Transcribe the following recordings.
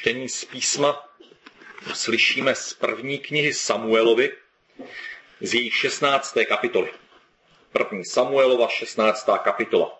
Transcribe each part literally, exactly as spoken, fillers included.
Čtení z písma slyšíme z první knihy Samuelovi, z její šestnácté kapitoly. První Samuelova, šestnáctá kapitola.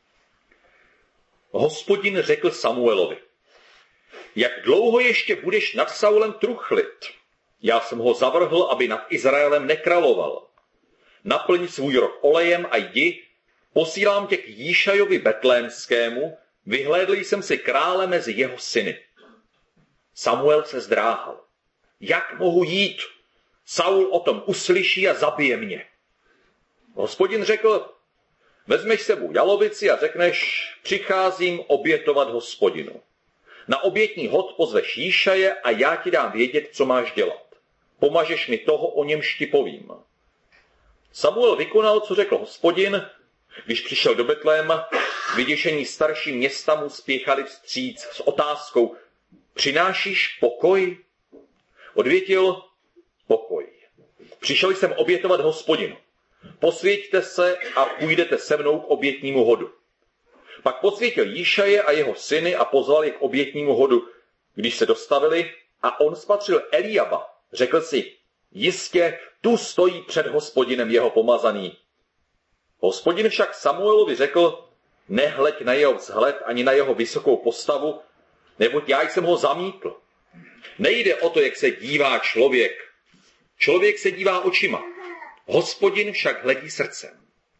Hospodin řekl Samuelovi: jak dlouho ještě budeš nad Saulem truchlit? Já jsem ho zavrhl, aby nad Izraelem nekráloval. Naplň svůj rok olejem a jdi, posílám tě k Jíšajovi Betlémskému, vyhlédl jsem si krále mezi jeho syny. Samuel se zdráhal. Jak mohu jít? Saul o tom uslyší a zabije mě. Hospodin řekl: vezmeš sebou jalovici a řekneš: přicházím obětovat Hospodinu. Na obětní hod pozveš Jíšaje a já ti dám vědět, co máš dělat. Pomažeš mi toho, o němž ti povím. Samuel vykonal, co řekl Hospodin. Když přišel do Betléma, vyděšení starší města mu spěchali vstříc s otázkou: přinášíš pokoj? Odvětil: pokoj. Přišel jsem obětovat Hospodinu. Posvěťte se a půjdete se mnou k obětnímu hodu. Pak posvětil Jíšaje a jeho syny a pozval je k obětnímu hodu. Když se dostavili a on spatřil Eliaba, řekl si: jistě, tu stojí před Hospodinem jeho pomazaný. Hospodin však Samuelovi řekl: nehleď na jeho vzhled ani na jeho vysokou postavu, neboť já jsem ho zamítl. Nejde o to, jak se dívá člověk. Člověk se dívá očima, Hospodin však hledí srdcem.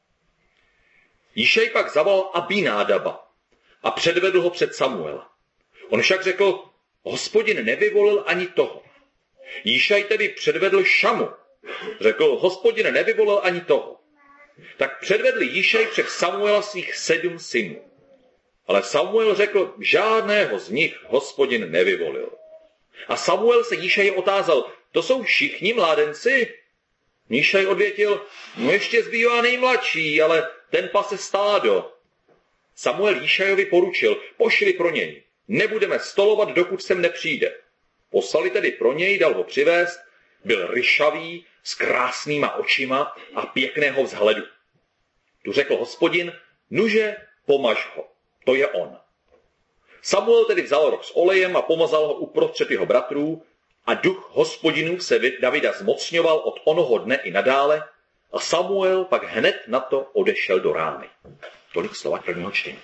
Jíšaj pak zavolal Abinádaba a předvedl ho před Samuela. On však řekl: Hospodin nevyvolil ani toho. Jíšaj tedy předvedl Šamu. Řekl: Hospodin nevyvolil ani toho. Tak předvedl Jíšaj před Samuela svých sedm synů. Ale Samuel řekl: žádného z nich Hospodin nevyvolil. A Samuel se Jíšaje otázal: to jsou všichni mládenci? Jíšaj odvětil: no ještě zbývá nejmladší, ale ten pase stádo. Samuel Jíšajovi poručil: pošli pro něj. Nebudeme stolovat, dokud sem nepřijde. Poslali tedy pro něj, dal ho přivést. Byl ryšavý, s krásnýma očima a pěkného vzhledu. Tu řekl Hospodin: nuže, pomaž ho. To je on. Samuel tedy vzal roh s olejem a pomazal ho uprostřed jeho bratrů a duch Hospodinův se Davida zmocňoval od onoho dne i nadále a Samuel pak hned na to odešel do Rámy. Tolik slova prvního čtení.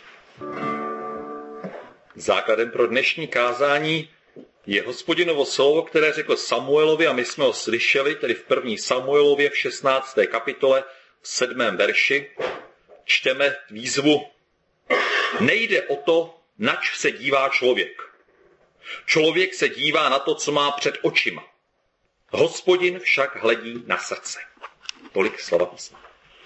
Základem pro dnešní kázání je Hospodinovo slovo, které řekl Samuelovi, a my jsme ho slyšeli, tedy v první Samuelově v šestnácté kapitole v sedmém verši. Čteme výzvu: nejde o to, nač se dívá člověk. Člověk se dívá na to, co má před očima. Hospodin však hledí na srdce. Tolik slova písma.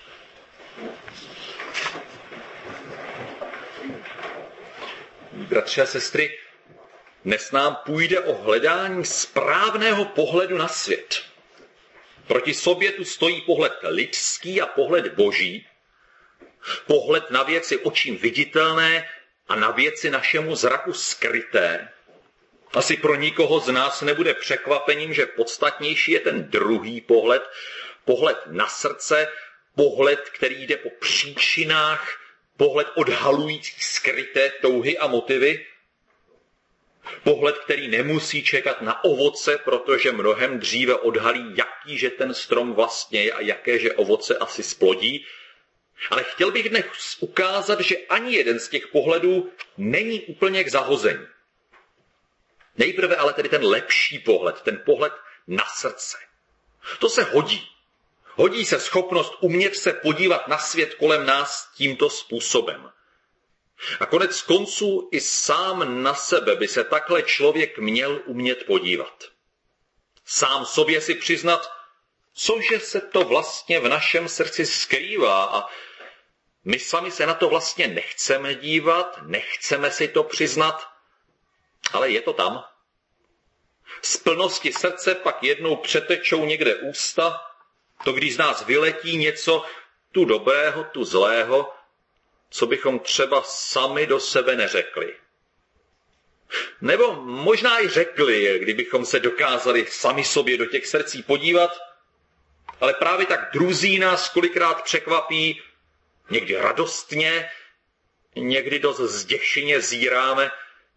Bratři a sestry, dnes nám půjde o hledání správného pohledu na svět. Proti sobě tu stojí pohled lidský a pohled boží. Pohled na věci očím viditelné a na věci našemu zraku skryté. Asi pro nikoho z nás nebude překvapením, že podstatnější je ten druhý pohled, pohled na srdce, pohled, který jde po příčinách, pohled odhalující skryté touhy a motivy, pohled, který nemusí čekat na ovoce, protože mnohem dříve odhalí, jaký že ten strom vlastně je a jaké že ovoce asi splodí. Ale chtěl bych dnes ukázat, že ani jeden z těch pohledů není úplně k zahození. Nejprve ale tedy ten lepší pohled, ten pohled na srdce. To se hodí. Hodí se schopnost umět se podívat na svět kolem nás tímto způsobem. A konec konců i sám na sebe by se takhle člověk měl umět podívat. Sám sobě si přiznat, cože se to vlastně v našem srdci skrývá, a my sami se na to vlastně nechceme dívat, nechceme si to přiznat, ale je to tam. Z plnosti srdce pak jednou přetečou někde ústa, to když z nás vyletí něco tu dobrého, tu zlého, co bychom třeba sami do sebe neřekli. Nebo možná i řekli, kdybychom se dokázali sami sobě do těch srdcí podívat, ale právě tak druzí nás kolikrát překvapí, někdy radostně, někdy dost zděšeně zíráme,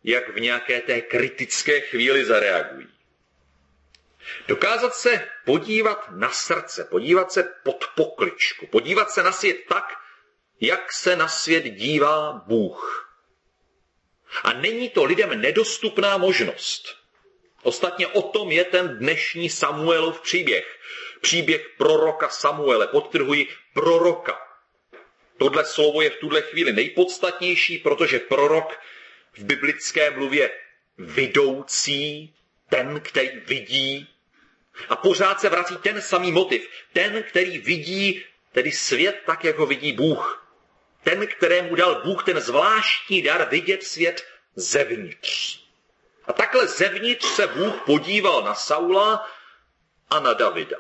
jak v nějaké té kritické chvíli zareagují. Dokázat se podívat na srdce, podívat se pod pokličku, podívat se na svět tak, jak se na svět dívá Bůh. A není to lidem nedostupná možnost. Ostatně o tom je ten dnešní Samuelův příběh. Příběh proroka Samuele, podtrhuji proroka. Tohle slovo je v tuhle chvíli nejpodstatnější, protože prorok v biblické mluvě vidoucí, ten, který vidí. A pořád se vrací ten samý motiv. Ten, který vidí tedy svět tak, jak ho vidí Bůh. Ten, kterému dal Bůh ten zvláštní dar vidět svět zevnitř. A takhle zevnitř se Bůh podíval na Saula a na Davida.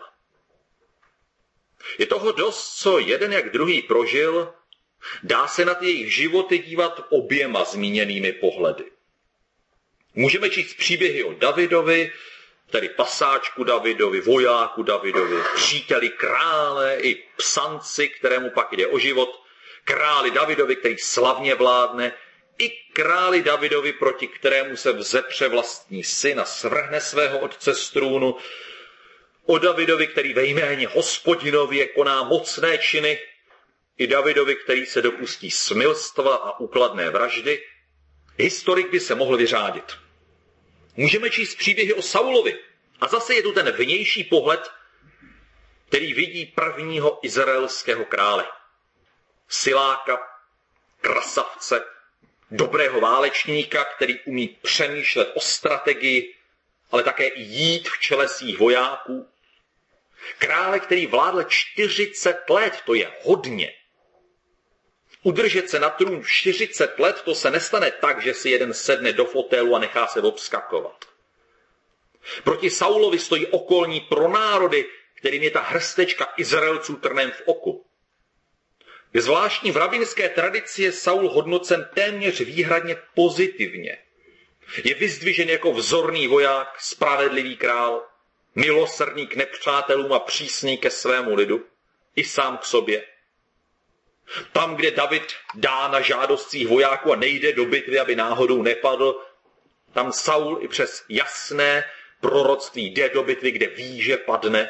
Je toho dost, co jeden jak druhý prožil, dá se na ty jejich životy dívat oběma zmíněnými pohledy. Můžeme číst příběhy o Davidovi, tedy pasáčku Davidovi, vojáku Davidovi, příteli krále i psanci, kterému pak jde o život, králi Davidovi, který slavně vládne, i králi Davidovi, proti kterému se vzepře vlastní syn a svrhne svého otce z trůnu, o Davidovi, který ve jméně Hospodinově koná mocné činy, i Davidovi, který se dopustí smilstva a úkladné vraždy. Historik by se mohl vyřádit. Můžeme číst příběhy o Saulovi. A zase je tu ten vnější pohled, který vidí prvního izraelského krále. Siláka, krasavce, dobrého válečníka, který umí přemýšlet o strategii, ale také jít v čele svých vojáků. Krále, který vládl čtyřicet let, to je hodně. Udržet se na trůn čtyřicet let, to se nestane tak, že si jeden sedne do fotelu a nechá se obskakovat. Proti Saulovi stojí okolní pronárody, kterým je ta hrstečka Izraelců trnem v oku. Je zvláštní, v rabinské tradici je Saul hodnocen téměř výhradně pozitivně. Je vyzdvižen jako vzorný voják, spravedlivý král, milosrdný k nepřátelům a přísný ke svému lidu, i sám k sobě. Tam, kde David dá na žádost svých vojáků a nejde do bitvy, aby náhodou nepadl, tam Saul i přes jasné proroctví jde do bitvy, kde ví, že padne.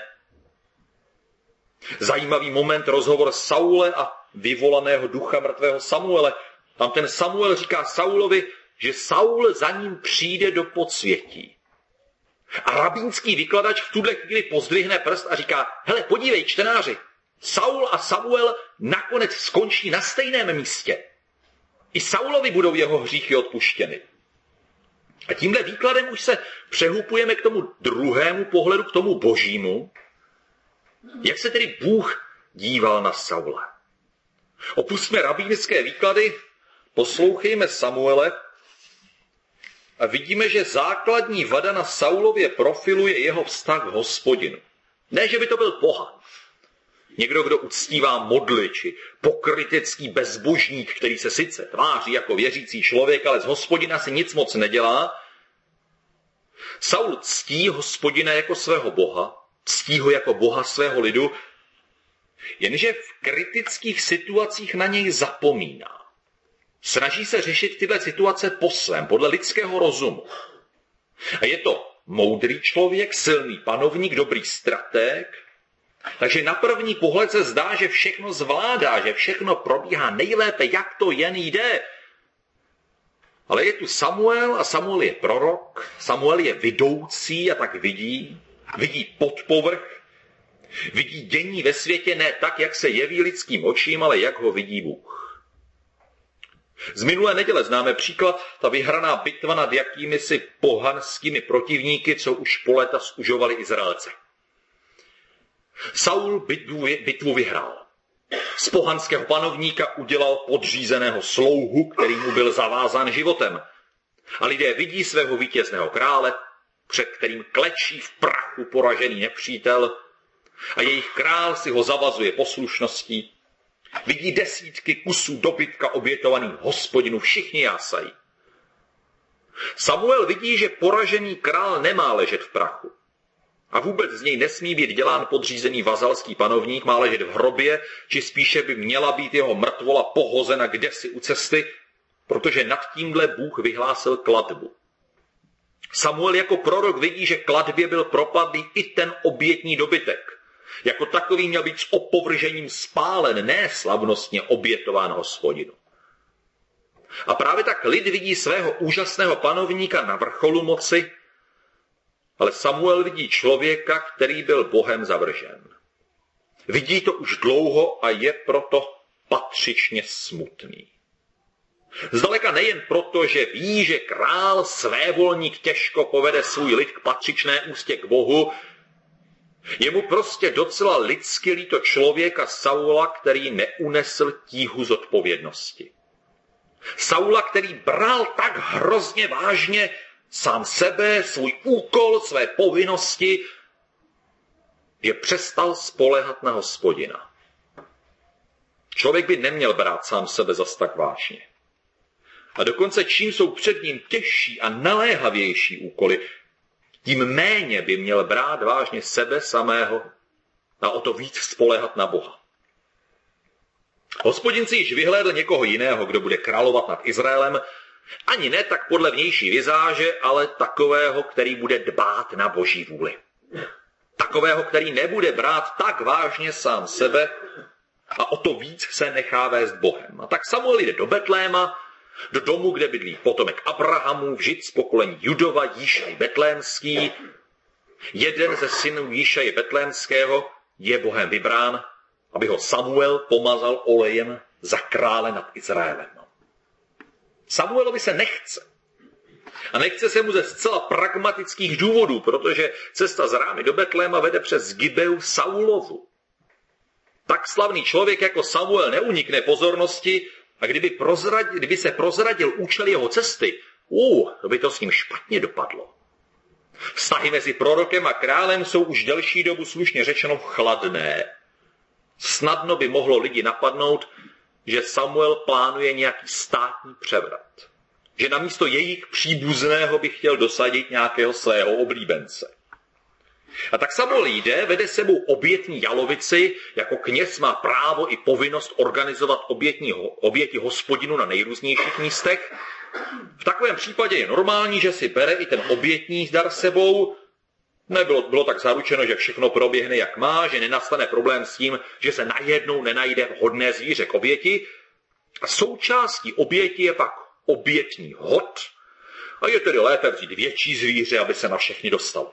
Zajímavý moment, rozhovor Saule a vyvolaného ducha mrtvého Samuele. Tam ten Samuel říká Saulovi, že Saul za ním přijde do podsvětí. A rabínský vykladač v tuhle chvíli pozdvihne prst a říká, hele, podívej, čtenáři, Saul a Samuel nakonec skončí na stejném místě. I Saulovi budou jeho hříchy odpuštěny. A tímhle výkladem už se přehupujeme k tomu druhému pohledu, k tomu božímu. Jak se tedy Bůh díval na Saula? Opustme rabínické výklady, poslouchejme Samuele a vidíme, že základní vada na Saulově profilu je jeho vztah k Hospodinu. Ne, že by to byl pohan. Někdo, kdo uctívá modly, či pokrytecký bezbožník, který se sice tváří jako věřící člověk, ale z Hospodina si nic moc nedělá. Saul ctí Hospodina jako svého boha, ctí ho jako boha svého lidu, jenže v kritických situacích na něj zapomíná. Snaží se řešit tyhle situace po svém, podle lidského rozumu. A je to moudrý člověk, silný panovník, dobrý stratég, takže na první pohled se zdá, že všechno zvládá, že všechno probíhá nejlépe, jak to jen jde. Ale je tu Samuel a Samuel je prorok, Samuel je vidoucí a tak vidí, vidí pod povrch, vidí dění ve světě ne tak, jak se jeví lidským očím, ale jak ho vidí Bůh. Z minulé neděle známe příklad, ta vyhraná bitva nad jakými si pohanskými protivníky, co už po léta zužovali Izraelce. Saul bitvu, bitvu vyhrál. Z pohanského panovníka udělal podřízeného slouhu, který mu byl zavázán životem. A lidé vidí svého vítězného krále, před kterým klečí v prachu poražený nepřítel, a jejich král si ho zavazuje poslušností. Vidí desítky kusů dobytka obětovaných Hospodinu, všichni jásají. Samuel vidí, že poražený král nemá ležet v prachu. A vůbec z něj nesmí být dělán podřízený vazalský panovník, má ležet v hrobě, či spíše by měla být jeho mrtvola pohozena kdesi u cesty, protože nad tímhle Bůh vyhlásil klatbu. Samuel jako prorok vidí, že klatbě byl propadlý i ten obětní dobytek. Jako takový měl být s opovržením spálen, ne slavnostně obětován Hospodinu. A právě tak lid vidí svého úžasného panovníka na vrcholu moci, ale Samuel vidí člověka, který byl Bohem zavržen. Vidí to už dlouho a je proto patřičně smutný. Zdaleka nejen proto, že ví, že král svévolník těžko povede svůj lid k patřičné úctě k Bohu, je mu prostě docela lidsky líto člověka Saula, který neunesl tíhu zodpovědnosti. Saula, který bral tak hrozně vážně sám sebe, svůj úkol, své povinnosti, že přestal spoléhat na Hospodina. Člověk by neměl brát sám sebe zas tak vážně. A dokonce čím jsou před ním těžší a naléhavější úkoly, tím méně by měl brát vážně sebe samého a o to víc spoléhat na Boha. Hospodin si již vyhlédl někoho jiného, kdo bude královat nad Izraelem, ani ne tak podle vnější vizáže, ale takového, který bude dbát na Boží vůli. Takového, který nebude brát tak vážně sám sebe a o to víc se nechá vést Bohem. A tak Samuel jde do Betléma, do domu, kde bydlí potomek Abrahamu, vždyť z pokolení Judova, Jíšaj Betlémský. Jeden ze synů Jíšaje Betlémského je Bohem vybrán, aby ho Samuel pomazal olejem za krále nad Izraelem. Samuelovi se nechce. A nechce se mu ze zcela pragmatických důvodů, protože cesta z Rámy do Betléma vede přes Gibeu Saulovu. Tak slavný člověk jako Samuel neunikne pozornosti a kdyby, prozradil, kdyby se prozradil účel jeho cesty, uh, to by to s ním špatně dopadlo. Vztahy mezi prorokem a králem jsou už delší dobu slušně řečeno chladné. Snadno by mohlo lidi napadnout, že Samuel plánuje nějaký státní převrat. Že namísto jejich příbuzného by chtěl dosadit nějakého svého oblíbence. A tak Samuel jde, vede sebou obětní jalovici, jako kněz má právo i povinnost organizovat obětní, oběti Hospodinu na nejrůznějších místech. V takovém případě je normální, že si bere i ten obětní dar sebou. Nebylo bylo tak zaručeno, že všechno proběhne jak má, že nenastane problém s tím, že se najednou nenajde vhodné zvíře k oběti. A součástí oběti je pak obětní hod a je tedy lépe vzít větší zvíře, aby se na všechny dostalo.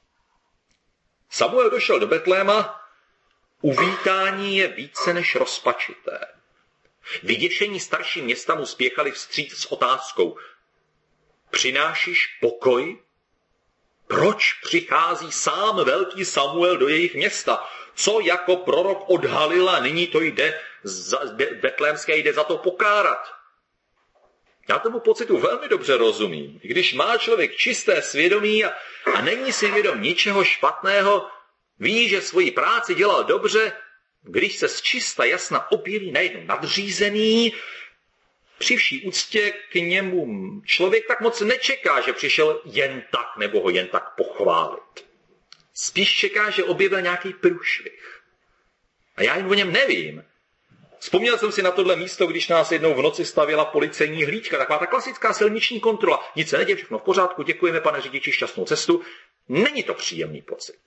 Samuel došel do Betléma, uvítání je více než rozpačité. Vyděšení starší města mu spěchali vstříc s otázkou: přinášíš pokoj? Proč přichází sám velký Samuel do jejich města? Co jako prorok odhalil a nyní to jde, za, betlémské jde za to pokárat? Já tomu pocitu velmi dobře rozumím. Když má člověk čisté svědomí a, a není si vědom ničeho špatného, ví, že svoji práci dělal dobře, když se z čista jasna objeví najednou nadřízený, při vší úctě k němu člověk tak moc nečeká, že přišel jen tak nebo ho jen tak pochválit. Spíš čeká, že objevil nějaký průšvih. A já jen o něm nevím. Vzpomněl jsem si na tohle místo, když nás jednou v noci stavěla policejní hlídka, taková ta klasická silniční kontrola. Nic se neděje, všechno v pořádku, děkujeme, pane řidiči, šťastnou cestu. Není to příjemný pocit.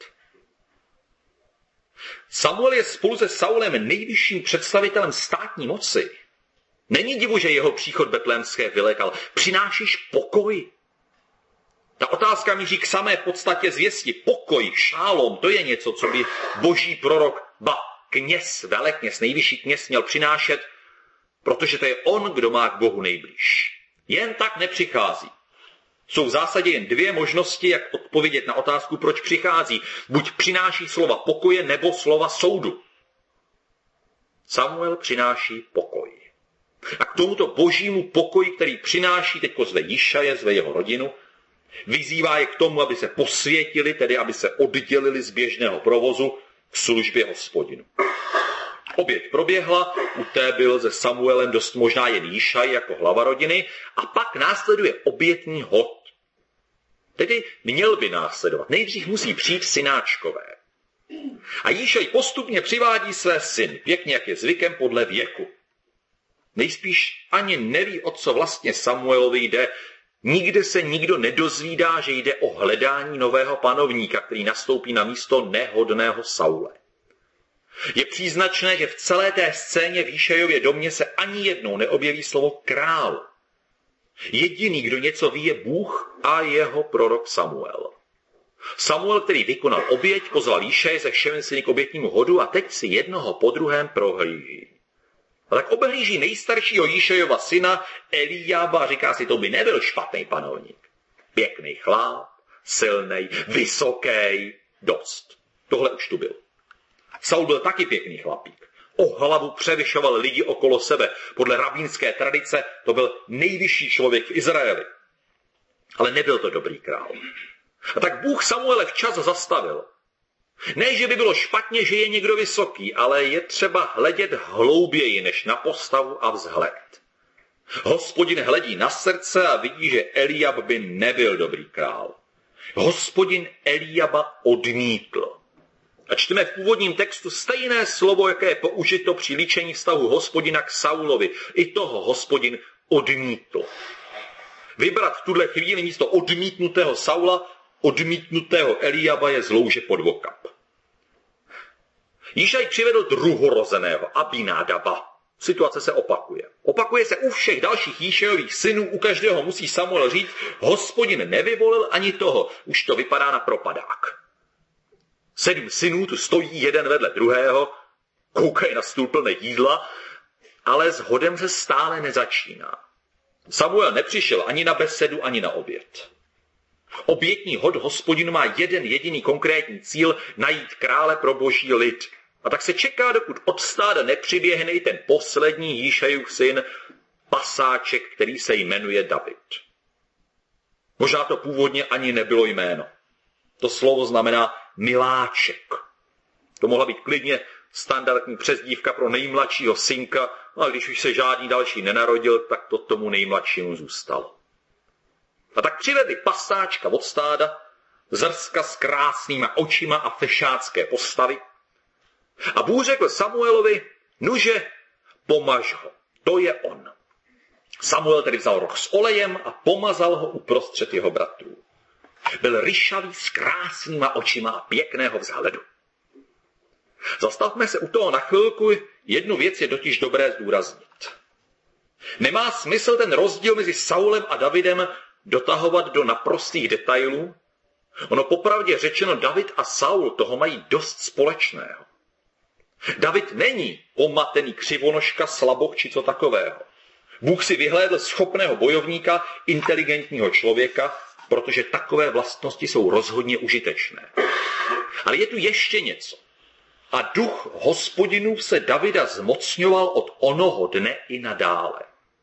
Samuel je spolu se Saulem nejvyšším představitelem státní moci. Není divu, že jeho příchod betlémské vylekal. Přinášíš pokoj? Ta otázka míří k samé podstatě zvěsti. Pokoj, šálom, to je něco, co by boží prorok, ba kněz, velekněz, nejvyšší kněz měl přinášet, protože to je on, kdo má k Bohu nejblíž. Jen tak nepřichází. Jsou v zásadě jen dvě možnosti, jak odpovědět na otázku, proč přichází. Buď přináší slova pokoje, nebo slova soudu. Samuel přináší pokoj. A k tomuto božímu pokoji, který přináší teďko zve Jíšaje, zve jeho rodinu, vyzývá je k tomu, aby se posvětili, tedy aby se oddělili z běžného provozu k službě Hospodinu. Oběť proběhla, u té byl se Samuelem dost možná jen Jíšaj jako hlava rodiny a pak následuje obětní hod. Tedy měl by následovat. Nejdřív musí přijít synáčkové. A Jíšaj postupně přivádí své syny, pěkně jak je zvykem podle věku. Nejspíš ani neví, o co vlastně Samuelovi jde. Nikde se nikdo nedozvídá, že jde o hledání nového panovníka, který nastoupí na místo nehodného Saule. Je příznačné, že v celé té scéně v Jíšejově domě se ani jednou neobjeví slovo král. Jediný, kdo něco ví, je Bůh a jeho prorok Samuel. Samuel, který vykonal oběť, pozval Jíšeje se všemi syny k obětnímu hodu a teď si jednoho po druhém prohlíží. A tak obehlíží nejstaršího Jíšejova syna Eliába a říká si, to by nebyl špatný panovník. Pěkný chlap, silnej, vysoký, dost. Tohle už tu byl. Saul byl taky pěkný chlapík. O hlavu převyšoval lidi okolo sebe. Podle rabínské tradice to byl nejvyšší člověk v Izraeli. Ale nebyl to dobrý král. A tak Bůh Samuele včas zastavil. Ne, že by bylo špatně, že je někdo vysoký, ale je třeba hledět hlouběji než na postavu a vzhled. Hospodin hledí na srdce a vidí, že Eliab by nebyl dobrý král. Hospodin Eliaba odmítl. A čteme v původním textu stejné slovo, jaké je použito při líčení vztahu Hospodina k Saulovi. I toho Hospodin odmítl. Vybrat v tuhle chvíli místo odmítnutého Saula odmítnutého Eliaba je zlouže podvokap. Jíšaj přivedl druhorozeného Abinádaba. Situace se opakuje. Opakuje se u všech dalších Jíšejových synů, u každého musí Samuel říct, Hospodin nevyvolil ani toho, už to vypadá na propadák. Sedm synů tu stojí jeden vedle druhého, koukají na stůl plný jídla, ale s hodem se stále nezačíná. Samuel nepřišel ani na besedu, ani na oběd. Obětní hod Hospodinu má jeden jediný konkrétní cíl, najít krále pro boží lid. A tak se čeká, dokud od stáda nepřiběhne i ten poslední Jíšejův syn, pasáček, který se jmenuje David. Možná to původně ani nebylo jméno. To slovo znamená miláček. To mohla být klidně standardní přezdívka pro nejmladšího synka, a když už se žádný další nenarodil, tak to tomu nejmladšímu zůstalo. A tak přivedli pasáčka od stáda, zrska s krásnýma očima a fešácké postavy. A Bůh řekl Samuelovi, nuže, pomaž ho, to je on. Samuel tedy vzal roh s olejem a pomazal ho uprostřed jeho bratrů. Byl ryšavý s krásnýma očima a pěkného vzhledu. Zastavme se u toho na chvilku, jednu věc je totiž dobré zdůraznit. Nemá smysl ten rozdíl mezi Saulem a Davidem dotahovat do naprostých detailů. Ono popravdě řečeno, David a Saul toho mají dost společného. David není pomatený křivonožka, slaboch či co takového. Bůh si vyhlédl schopného bojovníka, inteligentního člověka, protože takové vlastnosti jsou rozhodně užitečné. Ale je tu ještě něco. A duch Hospodinův se Davida zmocňoval od onoho dne i nadále.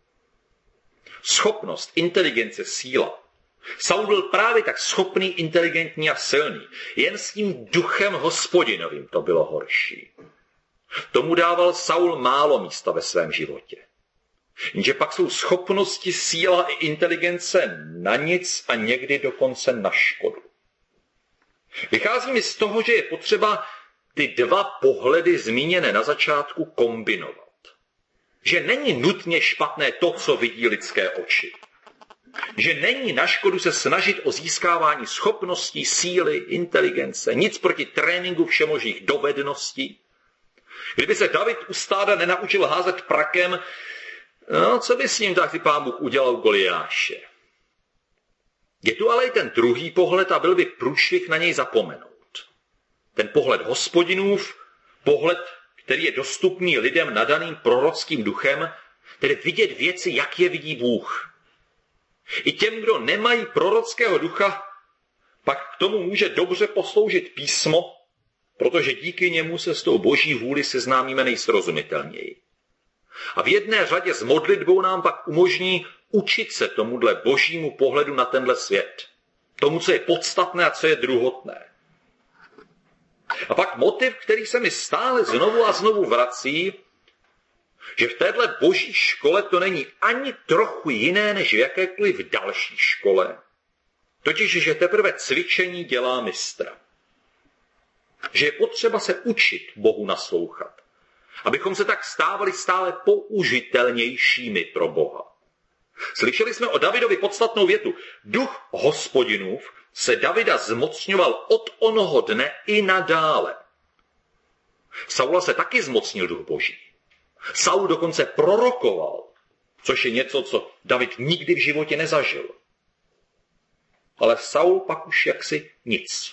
Schopnost, inteligence, síla. Saul byl právě tak schopný, inteligentní a silný. Jen s tím duchem Hospodinovým to bylo horší. Tomu dával Saul málo místa ve svém životě. Jenže pak jsou schopnosti, síla i inteligence na nic a někdy dokonce na škodu. Vychází mi z toho, že je potřeba ty dva pohledy zmíněné na začátku kombinovat. Že není nutně špatné to, co vidí lidské oči. Že není na škodu se snažit o získávání schopností, síly, inteligence, nic proti tréninku všemožných dovedností. Kdyby se David u stáda nenaučil házet prakem, no, co by s ním tak Pán Bůh udělal Goliáše? Je tu ale i ten druhý pohled a byl by průšvih na něj zapomenout. Ten pohled Hospodinův, pohled, který je dostupný lidem nadaným prorockým duchem, tedy vidět věci, jak je vidí Bůh. I těm, kdo nemají prorockého ducha, pak k tomu může dobře posloužit písmo, protože díky němu se s tou boží vůli seznámíme nejsrozumitelněji. A v jedné řadě s modlitbou nám pak umožní učit se tomuhle božímu pohledu na tenhle svět. Tomu, co je podstatné a co je druhotné. A pak motiv, který se mi stále znovu a znovu vrací, že v téhle boží škole to není ani trochu jiné, než v jakékoliv další škole. Totiž, že teprve cvičení dělá mistra. Že je potřeba se učit Bohu naslouchat. Abychom se tak stávali stále použitelnějšími pro Boha. Slyšeli jsme o Davidovi podstatnou větu. Duch Hospodinův se Davida zmocňoval od onoho dne i nadále. Saula se taky zmocnil duch Boží. Saul dokonce prorokoval, což je něco, co David nikdy v životě nezažil. Ale Saul pak už jaksi nic.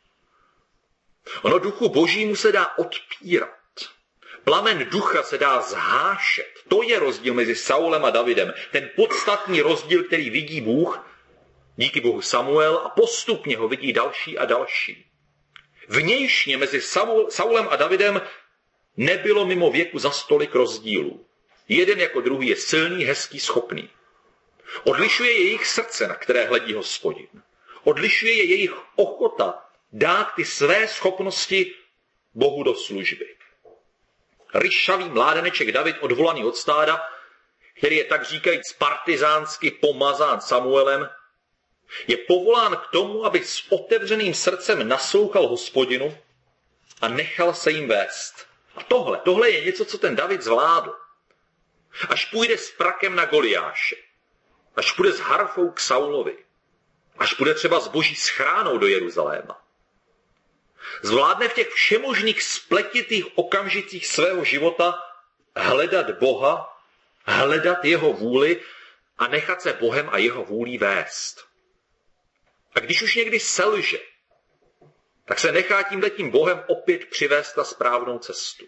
Ono duchu Božímu se dá odpírat. Plamen ducha se dá zhášet. To je rozdíl mezi Saulem a Davidem. Ten podstatný rozdíl, který vidí Bůh, díky Bohu Samuel, a postupně ho vidí další a další. Vnějšně mezi Saulem a Davidem nebylo mimo věku za stolik rozdílů. Jeden jako druhý je silný, hezký, schopný. Odlišuje je jejich srdce, na které hledí Hospodin. Odlišuje je jejich ochota dát ty své schopnosti Bohu do služby. Ryšavý mládeneček David, odvolaný od stáda, který je tak říkajíc partizánsky pomazán Samuelem, je povolán k tomu, aby s otevřeným srdcem naslouchal Hospodinu a nechal se jim vést. A tohle, tohle je něco, co ten David zvládl. Až půjde s prakem na Goliáše, až půjde s harfou k Saulovi, až půjde třeba s boží schránou do Jeruzaléma. Zvládne v těch všemožných spletitých okamžicích svého života hledat Boha, hledat jeho vůli a nechat se Bohem a jeho vůlí vést. A když už někdy selže, tak se nechá tímhletím Bohem opět přivést na správnou cestu.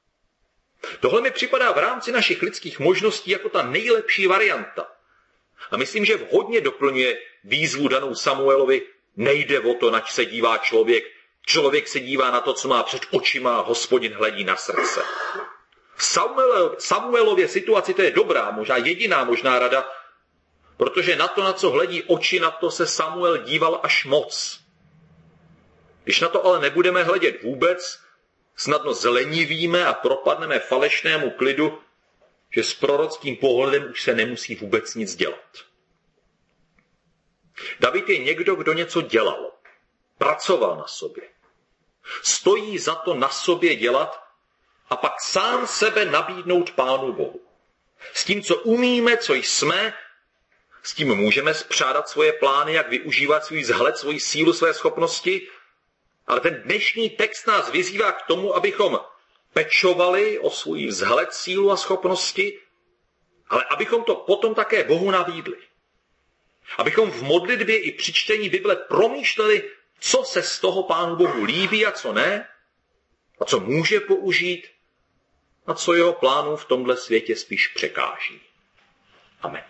Tohle mi připadá v rámci našich lidských možností jako ta nejlepší varianta. A myslím, že vhodně doplňuje výzvu danou Samuelovi, nejde o to, nač se dívá člověk, člověk se dívá na to, co má před očima a Hospodin hledí na srdce. V Samuelově situaci to je dobrá, možná jediná možná rada, protože na to, na co hledí oči, na to se Samuel díval až moc. Když na to ale nebudeme hledět vůbec, snadno zlenivíme a propadneme falešnému klidu, že s prorockým pohledem už se nemusí vůbec nic dělat. David je někdo, kdo něco dělal, pracoval na sobě. Stojí za to na sobě dělat a pak sám sebe nabídnout Pánu Bohu. S tím, co umíme, co jsme, s tím můžeme spřádat svoje plány, jak využívat svůj vzhled, svoji sílu, své schopnosti, ale ten dnešní text nás vyzývá k tomu, abychom pečovali o svůj vzhled, sílu a schopnosti, ale abychom to potom také Bohu nabídli. Abychom v modlitbě i při čtení Bible promýšleli, co se z toho Pánu Bohu líbí a co ne, a co může použít, a co jeho plánu v tomhle světě spíš překáží. Amen.